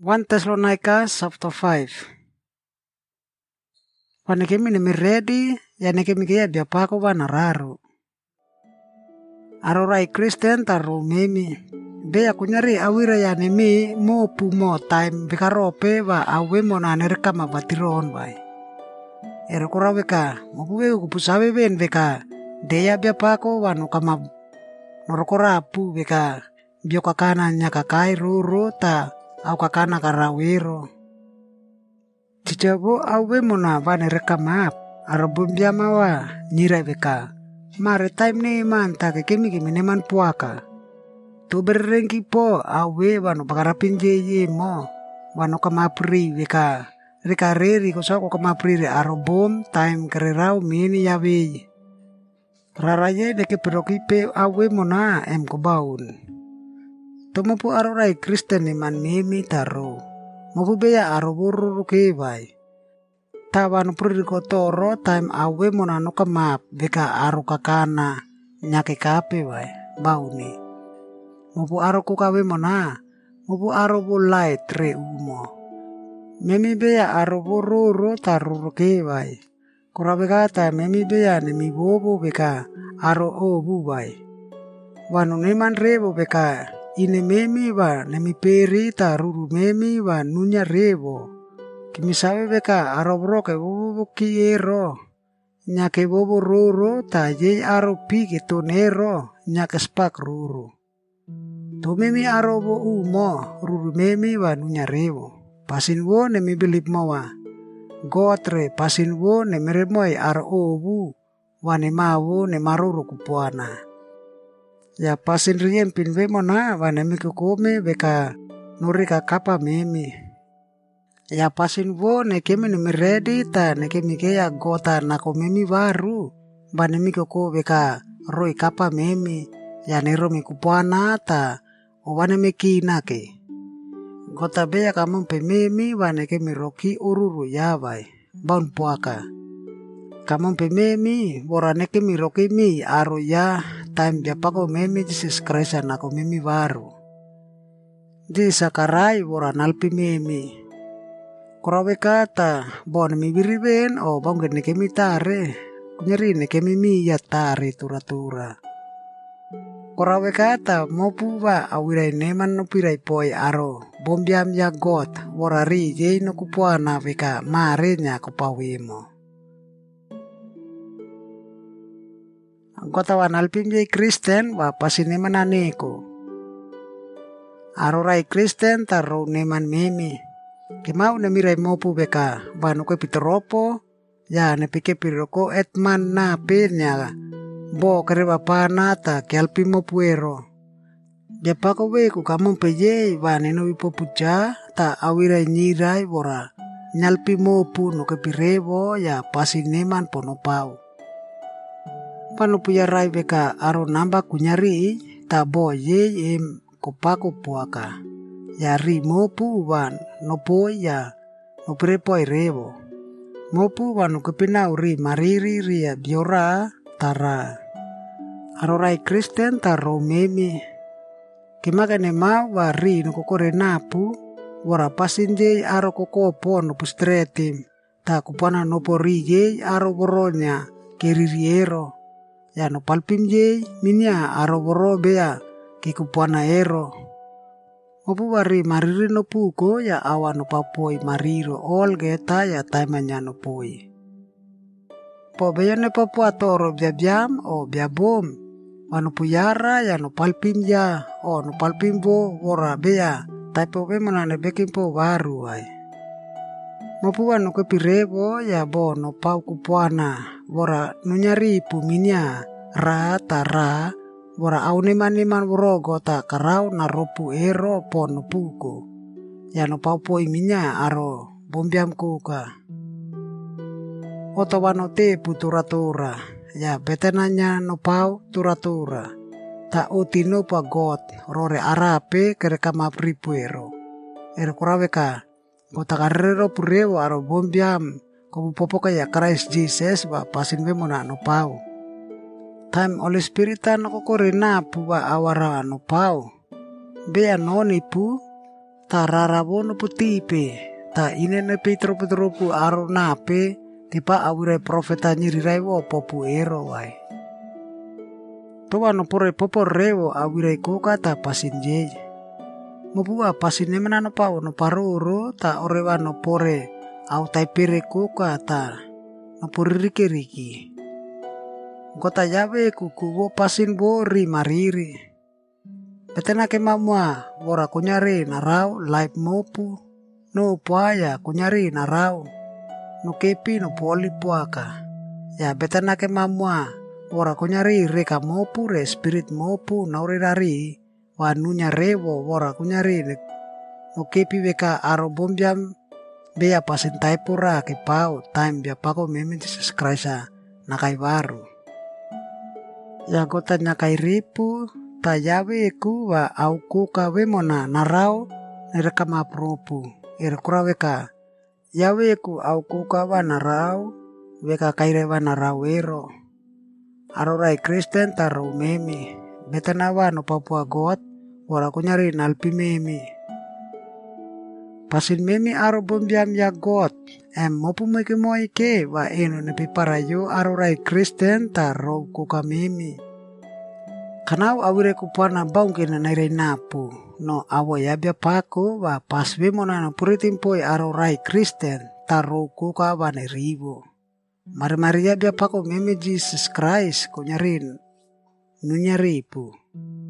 1 Thessalonica chapter 5. Wanekemi ni miredi yanekemi kia biapako wanararu. Arorai Kristen taru memi. Beya kunyari awira yanemi mo pumo time bikarope wa awe mo nanerka mabatiron bai. Erokora weka mobuwe kupusawe ben weka deya biapako wanu kama norokora pu weka biokakana nyakakai ruru ta au kakana karawiro. Cicabo awe mona vane rekamap arabumbia mawa nyira beka. Mare time ni manta ke kemi neman puaka. Tu berengki po awe wano bakarapin ye mo wano kamapri beka. Rika reri ko sako kamapri arobom time kererau mini yawe. Raraye deke perokipe awe mona em kobaun. Tomopu arorai Kristen ni man mimi taro. Mopu beya aroburu kebai. Tawan puri kotoro time awe mona no kamap beka aro kakana nyake kape bai bauni. Mopu aro kukawe mona. Mopu aro bulai tre umo. Memi beya aroburu taruru kebai. Kurabe kata memi beya nemi bobo beka aro obu bai. Wanu neman rebo beka. Ine memi wa nemi peri taruru memi wa nunya rebo. Kimisawe beka arobro ke bobo kiero. Nyake bobo ruru ta ye aro pigi tonero nyake spak ruru. To memi arobo umo ruru memi wa nunya rebo. Pasin wo nemi bilip mawa. Gotre pasin wo nemi remoy aro obu. Wane mawo ne maruru kupuana. Ya pasin rien pinwe mona wanemi kukome beka nurika kapa memi. Ya pasin wo nekemi numeredi ta nekemi kea gota nako memi baru. Wanemi kuko beka roi kapa memi. Ya neromi kupuana ta wanemi kinake. Gota beya kamumpe memi wanekemi roki ururu yabai. Baun puaka. Kamumpe memi waranekemi roki mi aru ya. Time biapako memi Jesus Christ anako memi baru. Di sakarai boran alpi memi. Korawe kata bon mi biriben o banggen nekemi tare. Kunyeri nekemi mi ya tare tura-tura. Korawe kata mopu ba awirai neman no pirai poi aro. Bombiam ya God warari jei no kupuana beka marenya kupawemo. Gotawan alpim jay Kristen wa pasineman aneko. Arorai Kristen taro neman memi. Kimau nemirai mopu beka banu ke pitoropo ya nepike piroko etman na penya bo kereba pana ta ke alpim mopuero. Japako beku kamu peye bane no ipopuja ta awirai nyirai bora nyalpi mopu no ke pirebo ya pasineman ponopau. Panu puya rai beka aro namba kunyari tabo ye kopako puaka. Yari mopu wan no poya no prepoi rebo. Mopu wan no kepinau ri mariri ria biora tara. Aro rai Kristen taro memi. Kimakane mau wari no kokore napu. Wara pasinje aro kokopo no pustretim. Ta kupana no pori ye aro boronya keririero. Ya no palpim ye minya aroboro bea ke kupuana ero. Mopu wari mariri no puko ya awa no papoi mariro ol geta ya taimanya no pui. Po bea ne papua toro bia biam o bia bom. Wano puyara ya no palpim ya o no palpim bo wora bea. Taipo be manane bekim po waru ay. Mopu wano kepirebo ya bo no pau kupuana. Wora nunyari puminya ra tara wora auneman worogo ta karau na ropu ero pon puko. Ya no pau poi minya aro bombiam kuka. Oto wano te putura-tura. Ya betenanya no pau tura-tura. Ta utino pa God rore arape kereka mapripuero. Ero kuraweka. Kota karero purewo aro bombiam. Kobu popoka ya Christ Jesus wa pasin be mona no pau. Time Holy Spirit no kokore na pu wa awara no pau. Bea no ni pu ta rarabono putipe ta inene pitropu aro nape tipa awire profeta nyirirai wo popu ero wai. Towa no pore popo rewo awire koka ta pasin jeje. Mopua pasin nemenano pa no paroro ta orewa no pore au tai pere koka ta no pore riki. Kota yawe kuku wo pasin bori mariri. Betena ke mamua wora kunyari narau live mopu no puaya kunyari narau no kepi no poli puaka. Ya betena ke mamua wora kunyari reka mopu re spirit mopu naure rari wanunya rewo wora kunyari no kepi beka aro bombiam bea pasin taipura ke pau time bia pako meme Jesus Christ nakai baru. Ya kota nyakai ripu ta yawe ku wa au kuka wemona narau nereka mapropu kura weka yawe ku au kuka wa narau weka kaire wa narau ero arorai Kristen taru meme betana wa no Papua God wara kunyari nalpi meme pasin meme aro bombiam ya God mopu meke moike wa eno nepi parayo arorai Kristen taru kuka meme. Kanau awire kupana baungke na naire napu no awo yabia pako wa paswe mona na puritimpo aro rai Kristen taru kuka wa neribo. Mari yabia pako meme Jesus Christ ko nyarin nunyaripu.